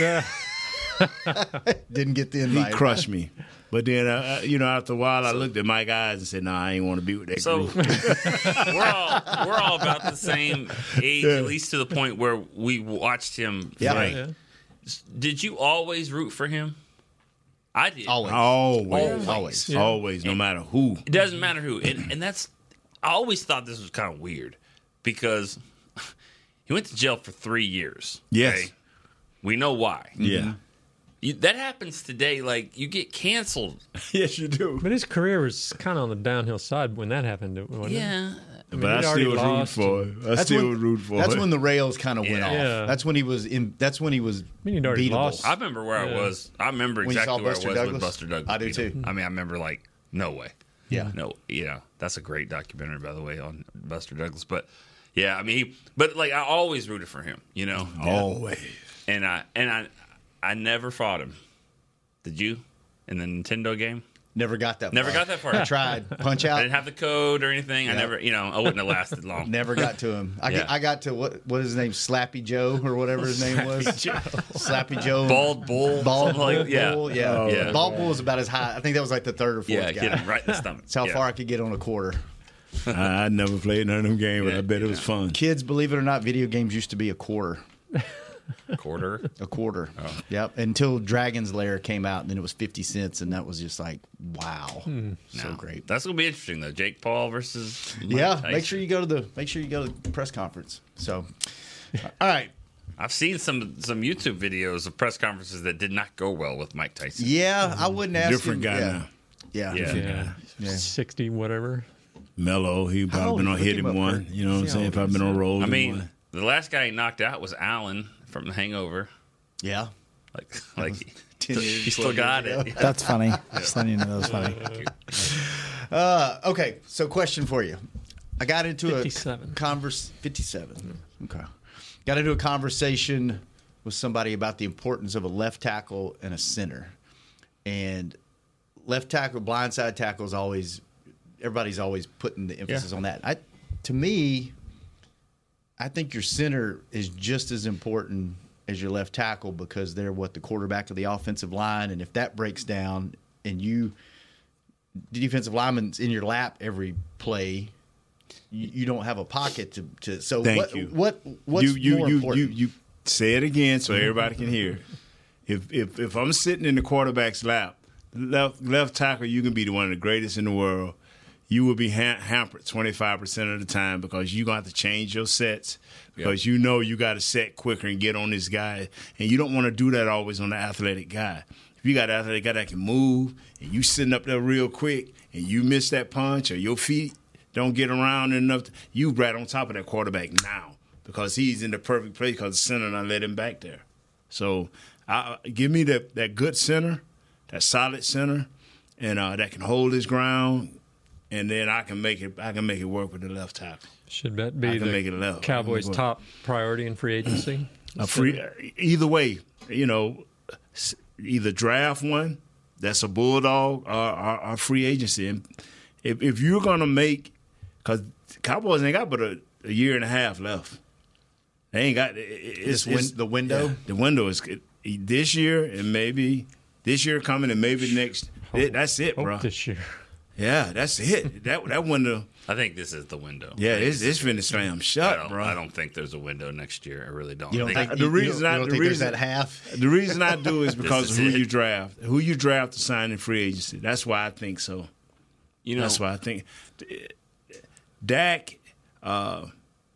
Didn't get the He invite. crushed me. But then, uh, you know, after a while, I looked at Mike's eyes and said, "No, I ain't want to be with that So group." we're all we're all about the same age, at least to the point where we watched him Yeah. fight. Yeah. Did you always root for him? I did. Always. Always, Always. always, Yeah. always, no matter who. It doesn't matter who, and, and that's. I always thought this was kind of weird because he went to jail for three years. Yes. We know why. Yeah. You, that happens today. Like you get canceled. Yes, you do. But his career was kind of on the downhill side when that happened. Wasn't Yeah. It? But mean, I he'd already still root lost for and- it. I still root for That's it. when the rails kind of went Yeah. off. Yeah. That's when he was in. That's when he was mean, he'd already beatable. lost. I remember where Yeah. I was. I remember When you exactly saw where Buster I was Douglas? with Buster Douglas. I do beat him. too. I mean, I remember like, no way. Yeah. No, you know, that's a great documentary, by the way, on Buster Douglas. But yeah, I mean, he, but like, I always rooted for him, you know, Always. and I and I, I never fought him. Did you? In the Nintendo game? Never got that. Never far. got that far. I tried. Punch I out. didn't have the code or anything. I Yeah. never, you know, I wouldn't have lasted long. Never got to him. I, Yeah. got, I got to what what is his name? Slappy Joe or whatever his name was. Slappy Joe. Bald Bull. Bald something like- Bull. yeah. Bull, yeah. Oh, yeah. Bald Bull was about as high. I think that was like the third or fourth Yeah, guy. get him right in the stomach. That's how Yeah. far I could get on a quarter. I, I never played none of them games, but I bet it was fun. Kids, believe it or not, video games used to be a quarter. Quarter. A quarter. Oh. Yep. Until Dragon's Lair came out, and then it was fifty cents, and that was just like, wow, so No. great. That's gonna be interesting though. Jake Paul versus Mike Yeah. Tyson. Make sure you go to the make sure you go to the press conference. So, all right. I've seen some some YouTube videos of press conferences that did not go well with Mike Tyson. Yeah, I wouldn't ask Different him. guy yeah. now. Yeah. Yeah. Yeah. Yeah. sixty, whatever. Mello, he old probably been is on he? hit Look him him up one. for- You know what I'm see how saying? old Probably he been is. on roll. I him mean, one. the last guy he knocked out was Allen from The Hangover. Yeah. Like, like ten years, he still twelve got years it. ago. That's funny. Just letting you know that was funny. Uh, okay, so question for you. I got into fifty-seven. a converse fifty-seven. Okay. Got into a conversation with somebody about the importance of a left tackle and a center. And left tackle, blindside tackle is always everybody's always putting the emphasis on that. I to me, I think your center is just as important as your left tackle because they're what the quarterback of the offensive line, and if that breaks down and you the defensive lineman's in your lap every play, you, you don't have a pocket to. to so Thank what, you. what what's you, you, more you, important? You, you say it again so everybody can hear. If if if I'm sitting in the quarterback's lap, left left tackle, you can be the one of the greatest in the world. You will be ha- hampered twenty-five percent of the time because you're going to have to change your sets because you know you got to set quicker and get on this guy. And you don't want to do that always on the athletic guy. If you got an athletic guy that can move and you sitting up there real quick and you miss that punch or your feet don't get around enough, to, you right on top of that quarterback now because he's in the perfect place because the center done let him back there. So I, give me that, that good center, that solid center, and uh, that can hold his ground. And then I can make it. I can make it work with the left tackle. Should that I be can the make it left. Cowboys' I can make it work. top priority in free agency? A free, either way, you know, s- either draft one that's a bulldog or, or, or free agency. And if if you're gonna make, because Cowboys ain't got but a, a year and a half left. They ain't got. It, it's, This win- it's the window? yeah, the window is it, this year and maybe this year coming and maybe next. It, that's it, Hope bro. this year. Yeah, that's it. That that window. I think this is the window. Yeah, it's it's finna slam I shut, don't, bro. I don't think there's a window next year. I really don't. You don't I think the you- you reason don't- I you don't the think there's reason that half? the reason I do is because This of is who it. you draft, who you draft to sign in free agency. That's why I think so. You know, That's why I think Dak. Uh,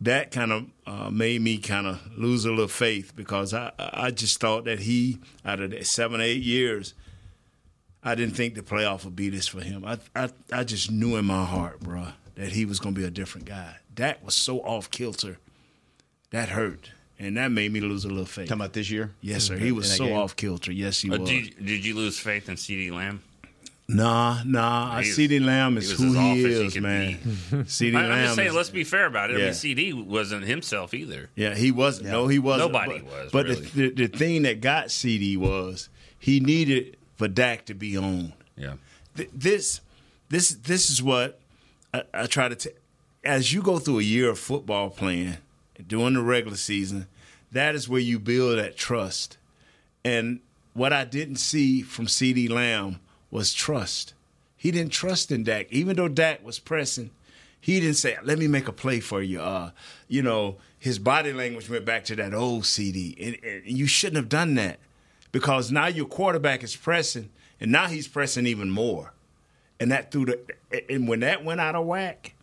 that kind of uh, made me kind of lose a little faith because I I just thought that he, out of the seven, eight years, I didn't think the playoff would be this for him. I I, I just knew in my heart, bro, that he was going to be a different guy. Dak was so off kilter. That hurt. And that made me lose a little faith. Talking about this year? Yes, sir. He was so game? off kilter. Yes, he uh, was. Did, did you lose faith in CeeDee Lamb? Nah, nah. CeeDee Lamb is he who he is, he man. CeeDee Lamb. I'm just saying, is, let's be fair about it. Yeah. I mean, C D wasn't himself either. Yeah, he wasn't. Yeah. No, he wasn't. Nobody but, was. But really. the, the the thing that got C D was he needed for Dak to be on. Yeah. Th- this, this, this is what I, I try to. T- As you go through a year of football playing during the regular season, that is where you build that trust. And what I didn't see from CeeDee Lamb was trust. He didn't trust in Dak. Even though Dak was pressing, he didn't say, let me make a play for you. Uh, you know, his body language went back to that old C D. And, and you shouldn't have done that because now your quarterback is pressing, and now he's pressing even more. And that threw the and when that went out of whack,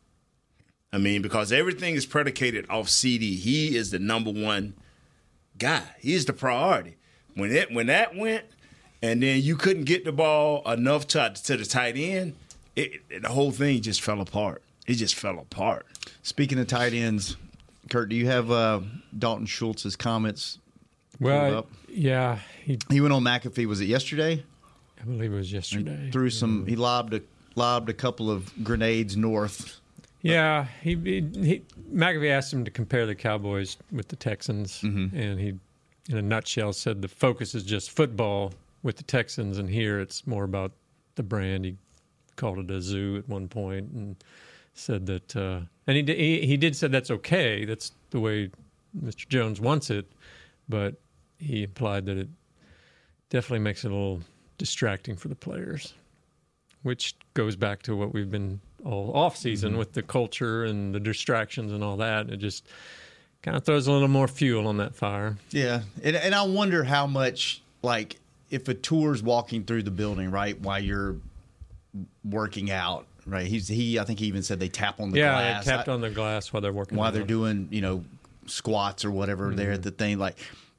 I mean, because everything is predicated off C D. He is the number one guy. He is the priority. When it when that went, and then you couldn't get the ball enough to, to the tight end, it, it, the whole thing just fell apart. It just fell apart. Speaking of tight ends, Kurt, do you have uh, Dalton Schultz's comments? Well, up? yeah. He, he went on McAfee. Was it yesterday? I believe it was yesterday. He threw some. He lobbed a lobbed a couple of grenades north. Yeah, he, he, he McAfee asked him to compare the Cowboys with the Texans, mm-hmm. and he, in a nutshell, said the focus is just football with the Texans, and here it's more about the brand. He called it a zoo at one point, and said that, uh, and he did, he, he did say that's okay. That's the way Mister Jones wants it, but he implied that it definitely makes it a little distracting for the players, which goes back to what we've been all off season mm-hmm. with the culture and the distractions and all that. It just kind of throws a little more fuel on that fire. Yeah, and, and I wonder how much, like, if a tour's walking through the building, right, while you're working out, right? He's he. I think he even said they tap on the yeah, glass. Yeah, they tapped I, on the glass while they're working. While they're out. doing, you know, squats or whatever mm-hmm. there at the thing. Like,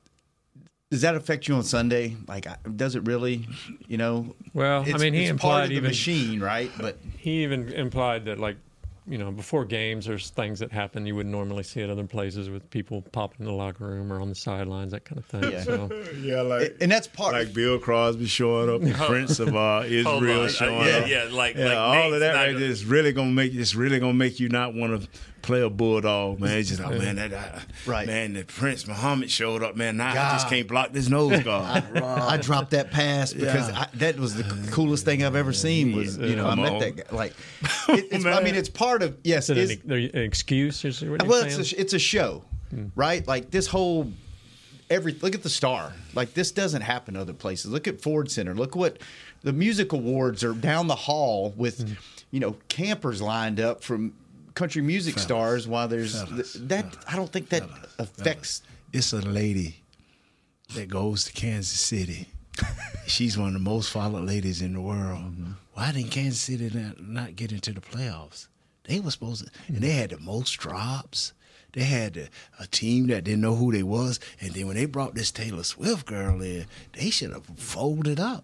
does that affect you on Sunday? Like, does it really? You know. Well, it's, I mean, he it's implied part of the even machine, right? But he even implied that, like, you know, before games, there's things that happen you wouldn't normally see at other places with people popping in the locker room or on the sidelines, that kind of thing. Yeah, so. yeah like and that's part like Bill Crosby showing up, the Prince of uh, Israel showing yeah, up. Yeah, like, yeah, like all Nate's of that right gonna... there is really gonna make it's really gonna make you not want to play a bulldog, man. It's just oh man, that uh, right, man, the Prince Muhammad showed up, man. Now God. I just can't block this nose guard. I, I dropped that pass because yeah. I, that was the coolest thing I've ever seen. Was you know Come I met on. that guy. Like, it, it's, I mean, it's part of yes. Is it's, it an, an excuse? Is what well, saying? it's a, it's a show, hmm. right? Like this whole every look at the Star. Like this doesn't happen other places. Look at Ford Center. Look what the music awards are down the hall with, hmm. you know, campers lined up from country music fellas, stars while there's fellas, that fellas, I don't think that fellas, affects fellas. It's a lady that goes to Kansas City. She's one of the most followed ladies in the world. Mm-hmm. Why didn't Kansas City not, not get into the playoffs? They were supposed to, and they had the most drops. They had a, a team that didn't know who they was, and then when they brought this Taylor Swift girl in, they should have folded up.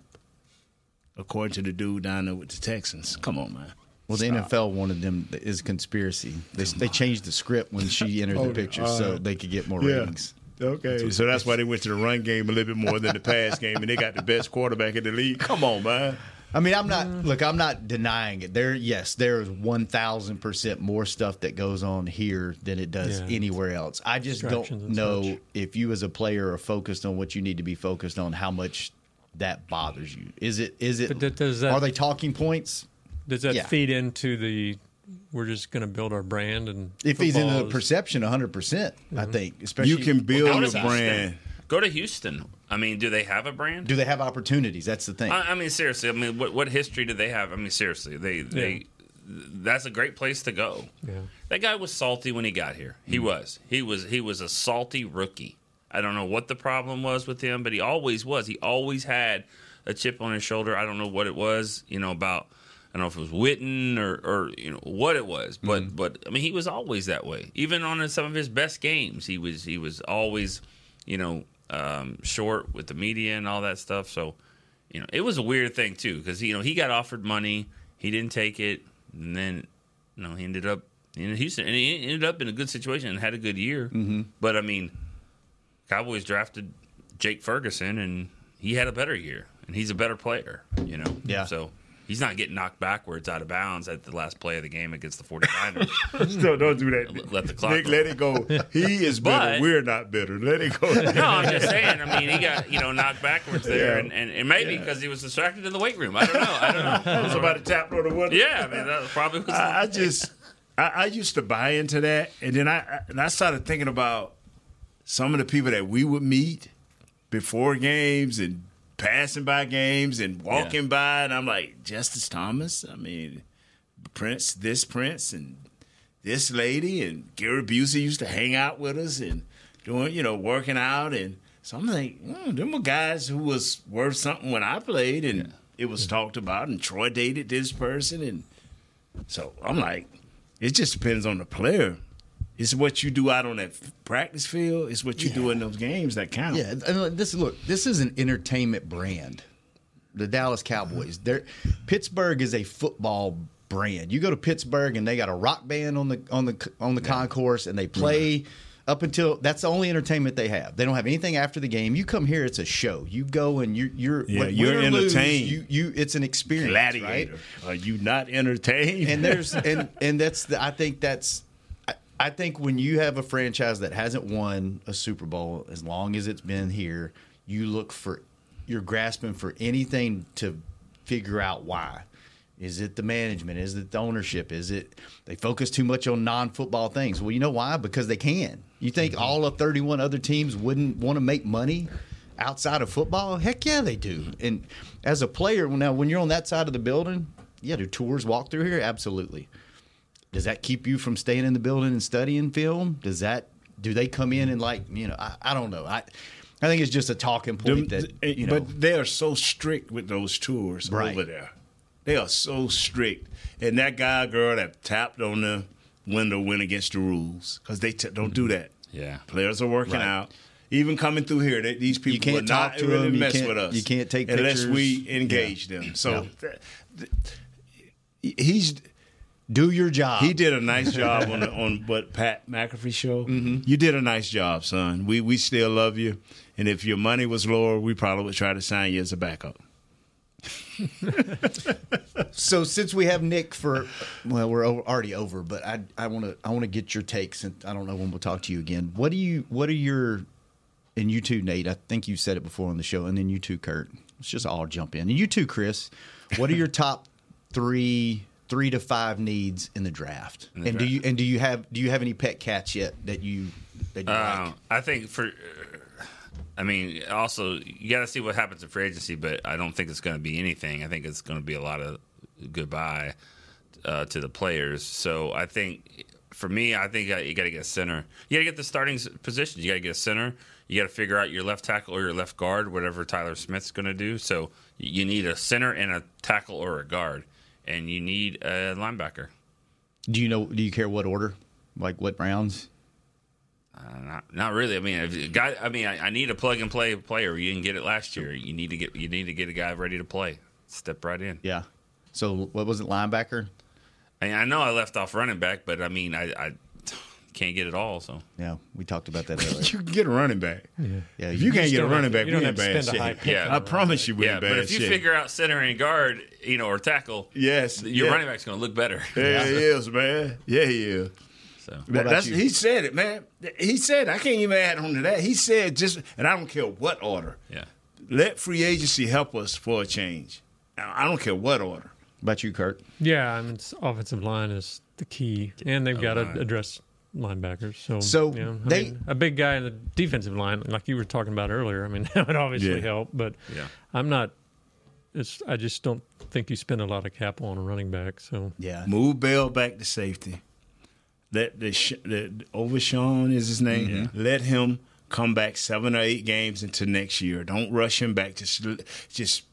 According to the dude down there with the Texans. Come on, man. Well, the Stop. N F L wanted them is conspiracy. They they changed the script when she entered oh, the picture uh, so they could get more yeah. ratings. Okay, that's so that's why they went to the run game a little bit more than the pass game, and they got the best quarterback in the league. Come on, man. I mean, I'm not look. I'm not denying it. There, yes, there is one thousand percent more stuff that goes on here than it does yeah. anywhere else. I just don't know such. if you as a player are focused on what you need to be focused on. How much that bothers you? Is it? Is it? But does that, are they talking points? Does that yeah. feed into the we're just going to build our brand? And if he's in the is, perception, one hundred percent, mm-hmm. I think. Especially you can build your brand. Go to Houston. I mean, do they have a brand? Do they have opportunities? That's the thing. I, I mean, seriously. I mean, what what history do they have? I mean, seriously, they yeah. they that's a great place to go. Yeah. That guy was salty when he got here. He mm. was. He was. He was a salty rookie. I don't know what the problem was with him, but he always was. He always had a chip on his shoulder. I don't know what it was. You know about. I don't know if it was Witten or, or you know what it was, but mm-hmm. but I mean he was always that way. Even on some of his best games, he was he was always, you know, um, short with the media and all that stuff. So, you know, it was a weird thing too because you know he got offered money, he didn't take it, and then you know he ended up in Houston and he ended up in a good situation and had a good year. Mm-hmm. But I mean, Cowboys drafted Jake Ferguson and he had a better year and he's a better player. You know, yeah. So. He's not getting knocked backwards out of bounds at the last play of the game against the 49ers. Still, don't do that. Let the clock Nick, go. let it go. He is bitter. But, We're not bitter. Let it go. No, I'm just saying. I mean, he got, you know, knocked backwards there. Yeah. And, and, and maybe because yeah. he was distracted in the weight room. I don't know. I don't know. I was about to tap on the window. Yeah, I mean, that probably was. I, I just, I, I used to buy into that. And then I, and I started thinking about some of the people that we would meet before games and passing by games and walking yeah. by, and I'm like, Justice Thomas, I mean, Prince, this Prince, and this lady, and Gary Busey used to hang out with us and doing, you know, working out, and so I'm like, mm, them were guys who was worth something when I played, and yeah. it was talked about, and Troy dated this person, and so I'm like, it just depends on the player. It's what you do out on that practice field. It's what you yeah. do in those games that count. Yeah, and this look, this is an entertainment brand. The Dallas Cowboys. They're, Pittsburgh is a football brand. You go to Pittsburgh and they got a rock band on the on the on the yeah. concourse, and they play yeah. up until that's the only entertainment they have. They don't have anything after the game. You come here, it's a show. You go and you're you're yeah, you're entertained. Lose, you you it's an experience. Gladiator. Right? Are you not entertained? And there's and and that's the, I think that's. I think when you have a franchise that hasn't won a Super Bowl as long as it's been here, you look for, you're grasping for anything to figure out why. Is it the management? Is it the ownership? Is it they focus too much on non-football things? Well, you know why? Because they can. You think mm-hmm. all of thirty-one other teams wouldn't want to make money outside of football? Heck yeah, they do. And as a player, now when you're on that side of the building, yeah, do tours walk through here? Absolutely. Does that keep you from staying in the building and studying film? Does that do they come in and like you know? I, I don't know. I I think it's just a talking point the, that you know. But they are so strict with those tours right. over there. They are so strict. And that guy, girl that tapped on the window went against the rules because they t- don't do that. Yeah, players are working right. out. Even coming through here, they, these people you can't will talk not to really them. mess you with us. You can't take unless pictures. we engage yeah. them. So yeah. th- th- he's. Do your job. He did a nice job on the, on what Pat McAfee show. Mm-hmm. You did a nice job, son. We we still love you, and if your money was lower, we probably would try to sign you as a backup. So since we have Nick for, well, we're already over, but I I want to I want to get your takes, and I don't know when we'll talk to you again. What do you what are your, and you too, Nate? I think you said it before on the show, and then you too, Kurt. Let's just all jump in, and you too, Chris. What are your top three? Three to five needs in the draft, in the and draft. do you and do you have do you have any pet cats yet that you that you uh, like? I think for, I mean, also you got to see what happens in free agency, but I don't think it's going to be anything. I think it's going to be a lot of goodbye uh, to the players. So I think for me, I think you got to get a center. You got to get the starting positions. You got to get a center. You got to figure out your left tackle or your left guard, whatever Tyler Smith's going to do. So you need a center and a tackle or a guard. And you need a linebacker. Do you know? Do you care what order? Like what rounds? Uh, not, not really. I mean, if a guy. I mean, I, I need a plug and play player. You didn't get it last year. You need to get. You need to get a guy ready to play. Step right in. Yeah. So what was it? Linebacker. I, mean, I know I left off running back, but I mean, I, I can't get it all. So yeah, we talked about that earlier. You can get a running back. Yeah. Yeah. If you, you can't get a running back, you we don't in have bad to spend a high shape. pick. Yeah, I promise you, we're yeah, in bad but if you shape. figure out center and guard, you know, or tackle, yes, your yeah. running back's going to look better. Yeah, he is, man. Yeah, he is. So that, that's, he said it, man. He said, I can't even add on to that. He said just, and I don't care what order. Yeah. Let free agency help us for a change. I don't care what order. About you, Kurt? Yeah, I mean, it's, offensive line is the key, and they've got to address linebackers. So, so you know, I they mean, a big guy in the defensive line, like you were talking about earlier. I mean, that would obviously yeah. help, but yeah. I'm not. It's, I just don't think you spend a lot of cap on a running back. So yeah, move Bell back to safety. Let the, the Overshawn is his name. Yeah. Let him come back seven or eight games into next year. Don't rush him back. Just just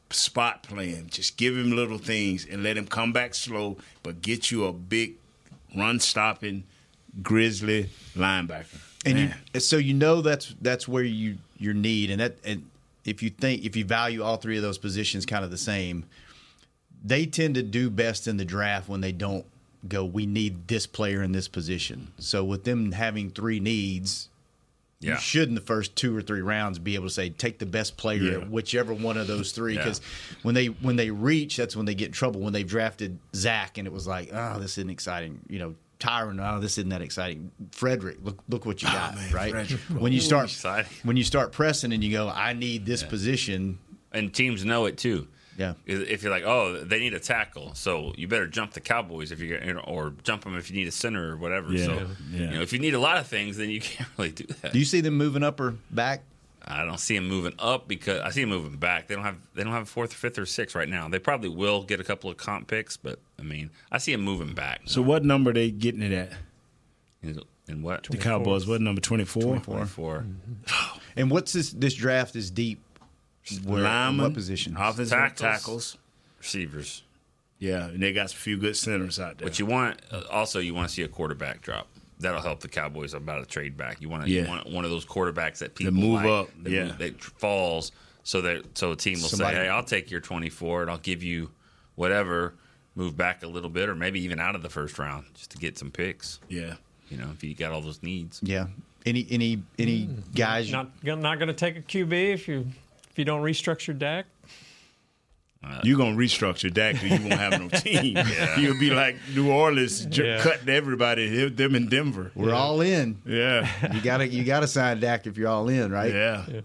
spot plan. Just give him little things and let him come back slow, but get you a big run-stopping Grizzly linebacker. And Man. you, so you know that's that's where you your need, and that and if you think if you value all three of those positions kind of the same, they tend to do best in the draft when they don't go, we need this player in this position. So with them having three needs, yeah. you should in the first two or three rounds be able to say take the best player Yeah. at whichever one of those three, Yeah. because when they when they reach, that's when they get in trouble. When they've drafted Zach and it was like, oh, this isn't exciting, you know. Tyron, oh, this isn't that exciting. Frederick, look look what you got, oh, man, right? Frederick. When you start Exciting. when you start pressing and you go, I need this Yeah. position. And teams know it too. Yeah. If you're like, oh, they need a tackle, so you better jump the Cowboys if you get, or jump them if you need a center or whatever. Yeah. So, Yeah. you know, if you need a lot of things, then you can't really do that. Do you see them moving up or back? I don't see them moving up because I see them moving back. They don't have they don't have a fourth, fifth, or sixth right now. They probably will get a couple of comp picks, but I mean, I see them moving back. So what number they getting it at? In, in what? The Cowboys, what number, twenty-four? twenty-four. twenty-four. And what's this? This draft is deep. Where, Linemen, what position? offensive Tackles. tackles. Receivers. Yeah, and they got a few good centers out there. But you want uh, also you want to see a quarterback drop. That'll help the Cowboys about a trade back. You want to, Yeah. you want one of those quarterbacks that people move like, up, that yeah. move- that tr- falls so that so a team will Somebody- say, "Hey, I'll take your twenty-four and I'll give you whatever." Move back a little bit, or maybe even out of the first round, just to get some picks. Yeah, you know, if you got all those needs. Yeah. Any any any guys? Not not going to take a Q B if you if you don't restructure Dak. Uh, You're going to restructure Dak because you won't have no team. Yeah. You'll be like New Orleans, j- Yeah. cutting everybody, them in Denver. We're all in. Yeah. You gotta you gotta sign Dak if you're all in, right? Yeah. Yeah.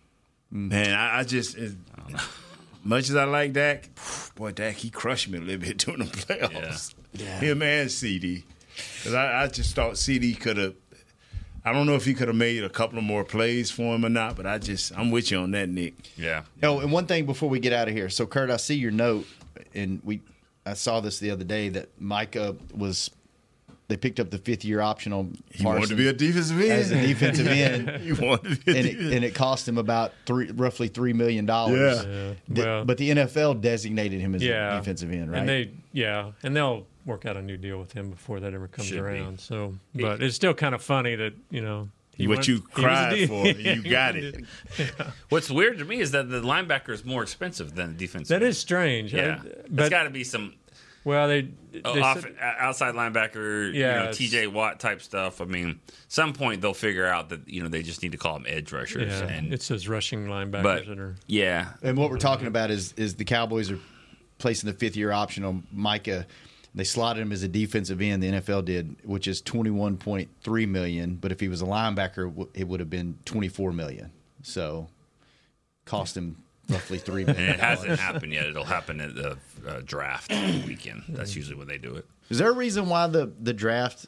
Man, I, I just, it, much as I like Dak, boy, Dak, he crushed me a little bit during the playoffs. Yeah. Him and C D. Because I, I just thought C D could have, I don't know if he could have made a couple of more plays for him or not, but I just, I'm with you on that, Nick. Yeah. Oh, and one thing before we get out of here. So, Kurt, I see your note, and we, I saw this the other day that Micah was, they picked up the fifth year option on He wanted to be a defensive end. as a defensive end. He wanted to be a and it, defensive end. and it cost him about three, roughly three million dollars. Yeah. Yeah. The- Well, but the N F L designated him as yeah, a defensive end, right? And they, yeah, and they'll work out a new deal with him before that ever comes Should be. around. So, but it's still kind of funny that you know he What went- you he was a cried D- for, you got it. What's weird to me is that the linebacker is more expensive than the defensive. That end. is strange. Yeah. I- There's but got to be some well, they, they oh, off, said- outside linebacker, Yeah, you know, it's- T J Watt type stuff. I mean, some point they'll figure out that you know they just need to call them edge rushers. yeah, and it says rushing linebackers but that are yeah, And what we're talking about is is the Cowboys are placing the fifth year option on Micah. They slotted him as a defensive end. The N F L did, which is twenty one point three million. But if he was a linebacker, it would have been twenty four million. So, cost him roughly three and million. it hasn't happened yet. It'll happen at the uh, draft weekend. That's usually when they do it. Is there a reason why the the draft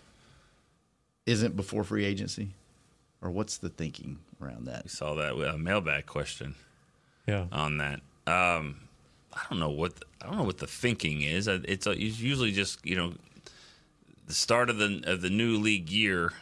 isn't before free agency, or what's the thinking around that? We saw that with a mailbag question. Yeah. On that, um, I don't know what the, I don't know what the thinking is. It's, a, it's usually just you know the start of the of the new league year.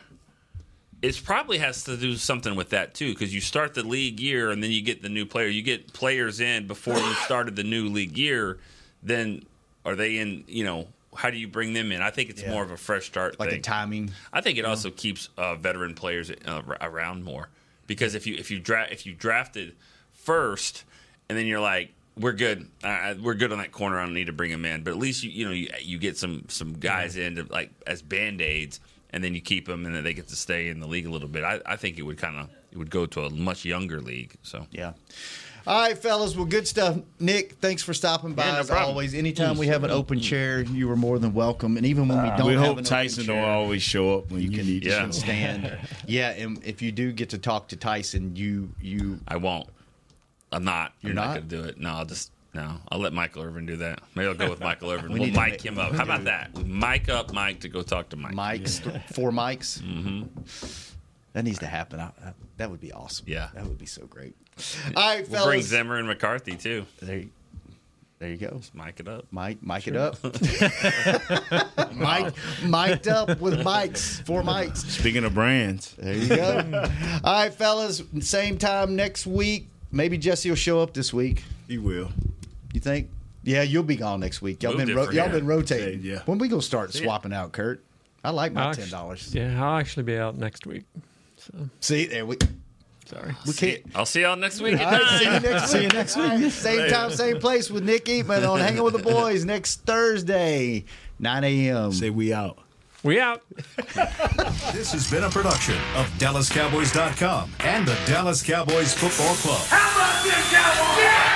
It probably has to do something with that too, because you start the league year and then you get the new player. You get players in before you started the new league year. Then are they in? You know, how do you bring them in? I think it's Yeah. more of a fresh start, Like thing. a timing. I think it also keeps uh, veteran players uh, around more because if you if you draft if you drafted first and then you're like we're good uh, we're good on that corner I don't need to bring him in, but at least you you know you, you get some some guys in to, like as band-aids and then you keep them and then they get to stay in the league a little bit. I, I think it would kind of it would go to a much younger league. So Yeah. All right, fellas. Well, good stuff. Nick, thanks for stopping by Yeah, no as problem. always. Anytime we have an open chair, you are more than welcome. And even when we don't we have hope an Tyson open don't chair, always show up when you, can, need you to. can stand. Yeah, and if you do get to talk to Tyson, you you I won't. I'm not. You're I'm not, not? going to do it. No, I'll just no. I'll let Michael Irvin do that. Maybe I'll go with Michael Irvin. We we'll need to mic make- him up. How about that? We mic up Mike to go talk to Mike. mics, four mics. Mm-hmm. That needs to happen. I, I, that would be awesome. Yeah. that would be so great. All right, We'll bring fellas. Zimmer and McCarthy too. There, you- there you go. Just mic it up. Mike, mic it up. Mike, mic'd up with mics, four mics. Speaking of brands, There you go. All right, fellas. Same time next week. Maybe Jesse will show up this week. he will. You think? Yeah, you'll be gone next week. Y'all Moved been it ro- for y'all him. been rotating. Yeah. When we gonna start See ya. swapping out, Kurt? I like my I'll ten actu- dollars. Yeah, I'll actually be out next week. So See there we. sorry. We can't. I'll see y'all next week. All right, see you next see you next week. Same time, same place with Nick Eatman on Hanging with the Boys next Thursday, nine a.m. Say we out. We out. This has been a production of Dallas Cowboys dot com and the Dallas Cowboys Football Club. How about this, Cowboys? Yeah!